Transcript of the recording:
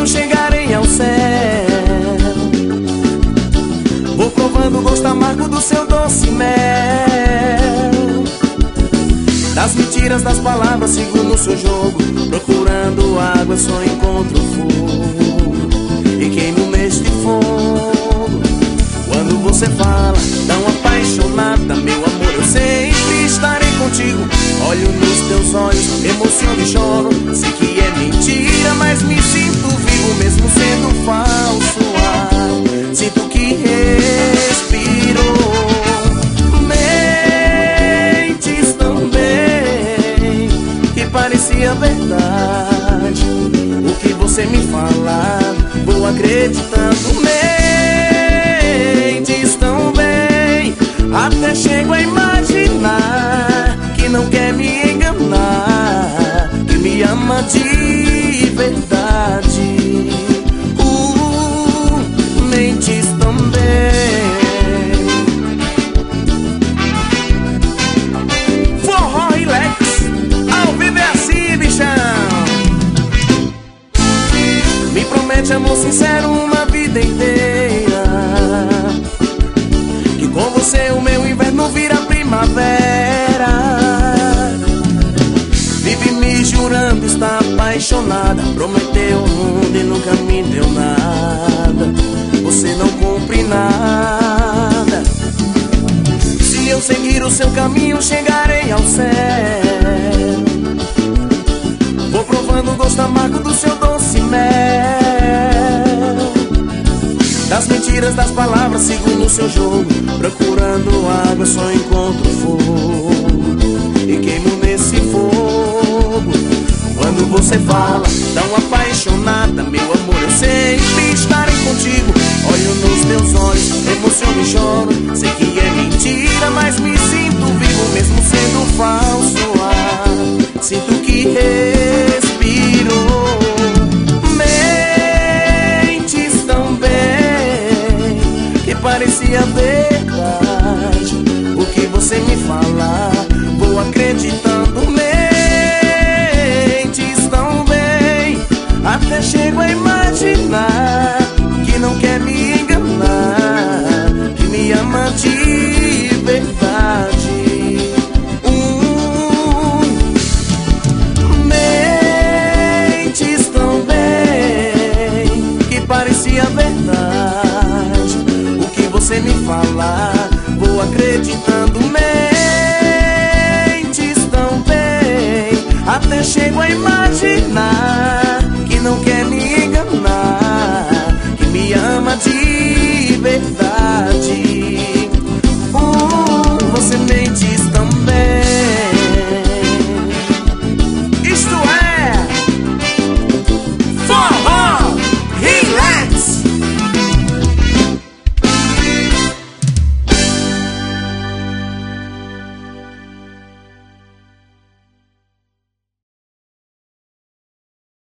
caminho chegarei ao céu. Vou provando o gosto amargo do seu doce mel. Das mentiras, das palavras, sigo no seu jogo. Procurando água, só encontro fogo. E queimo neste fogo. Quando você fala, tão apaixonada, meu amor, eu sempre estarei contigo. Olho nos teus olhos, emociono e choro. Sei que é mentira, mas me sinto vivo, mesmo sendo falso. Sinto que respirou. Mentes tão bem que parecia verdade. O que você me fala, vou acreditando. Mentes tão bem, até chego a imaginar que não quer me enganar, que me ama de verdade. Mentes também. Forró Relax, ao vivo é assim, bichão. Me promete amor sincero uma vida inteira, que com você o meu inverno vira primavera. Vive me jurando estar apaixonada, prometeu o mundo e nunca me deu nada. Você não cumpre nada. Se eu seguir o seu caminho, chegarei ao céu. Vou provando o gosto amargo do seu doce mel. Das mentiras, das palavras, sigo no seu jogo. Procurando água, só encontro fogo. E queimo nesse fogo. Quando você fala, tão apaixonada, meu amor, eu sempre estarei contigo. Olho nos teus olhos, emociono e choro. Sei que é mentira, mas me sinto vivo, mesmo sendo falso.